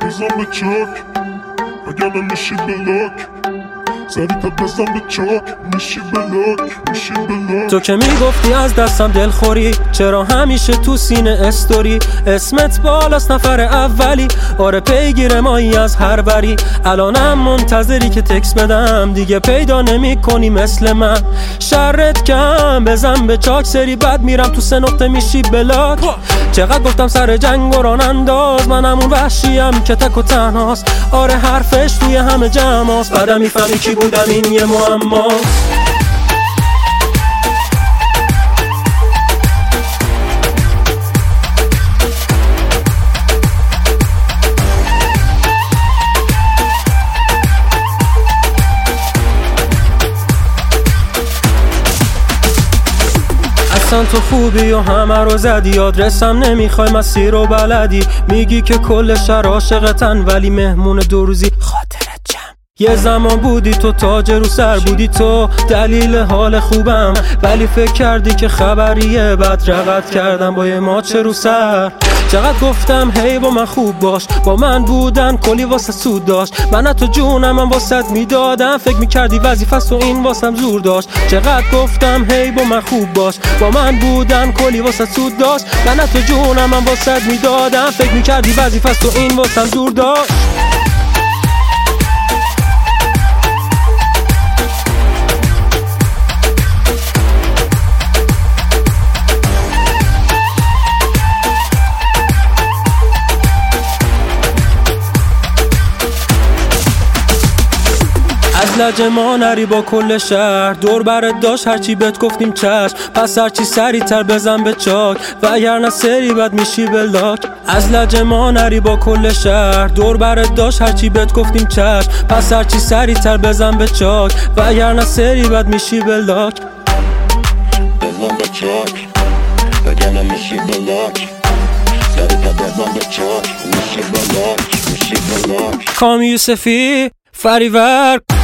بزن به چاک وگرنه میشی بلاک، سریع‌تر بزن به چاک میشی بلاک، میشی بلاک. تو که میگفتی از دستم دلخوری، چرا همیشه تو سینه استوری؟ اسمت بالاست نفر اولی، آره پیگیر مایی از هر بری. الانم منتظری که تکس بدم، دیگه پیدا نمی کنی مثل من. شرت کم بزن به چاک، سری بعد میرم تو 3 نقطه میشی بلاک. چقدر گفتم سر جنگ و ران انداز، من همون وحشیم که تک و تنهاست. آره حرفش توی همه جمعاست، بعدم میفهمی کی بودم، این یه معماست. اصلا تو خوبی و همه رو زدی، آدرسم نمیخوای مسیر رو بلدی. میگی که کل شهر عاشقتن ولی مهمون 2 روزی خاطرت جمع. یه زمان بودی تو تاج رو سر، بودی تو دلیل حال خوبم، ولی فکر کردی که خبریه. بعد رقت کردم با یه ماچ رو سر. چقدر گفتم هی با من خوب باش، با من بودن کلی واسه سود داشت. من تو جونم من واسط میدادم، فکر میکردی وظیفه‌ست و این واسم زور داشت. چقدر گفتم هی با من خوب باش، با من بودن کلی واسه سود داشت. من تو جونم من واسط میدادم، فکر میکردی وظیفه‌ست و این واسم زور داشت. از لجه ما نری با کل شهر، دور برت داشت هرچی بهت گفتیم چشم. پس هرچی سریع‌تر بزن به چاک، وگرنه سری بد میشی بلاک. از لجه ما نری با کل شهر، دور برت داشت هرچی بهت گفتیم چشم. پس هرچی سریع‌تر بزن به چاک، وگرنه سری بد میشی بلاک. بزن به چاک وگرنه میشی بلاک، سریع‌تر بزن به چاک میشی بلاک، میشی بلاک. کامی یوسفی فریور.